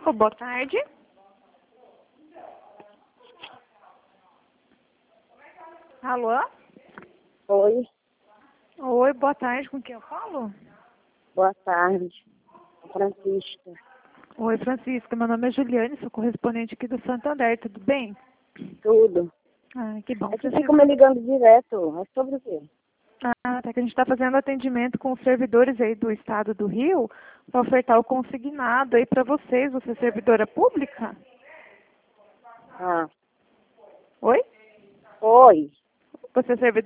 Francisco, boa tarde. Alô? Oi, Oi, boa tarde, com quem eu falo? boa tarde. Francisca, Oi, Francisca, meu nome é Juliane, sou correspondente aqui do Santander, tudo bem? tudo. Ah, que bom, É que Francisca. fica me ligando direto. É sobre o quê? Até que a gente está fazendo atendimento com os servidores aí do estado do Rio para ofertar o consignado aí para vocês. Você é servidora pública? Ah, Oi? oi. Você é servidora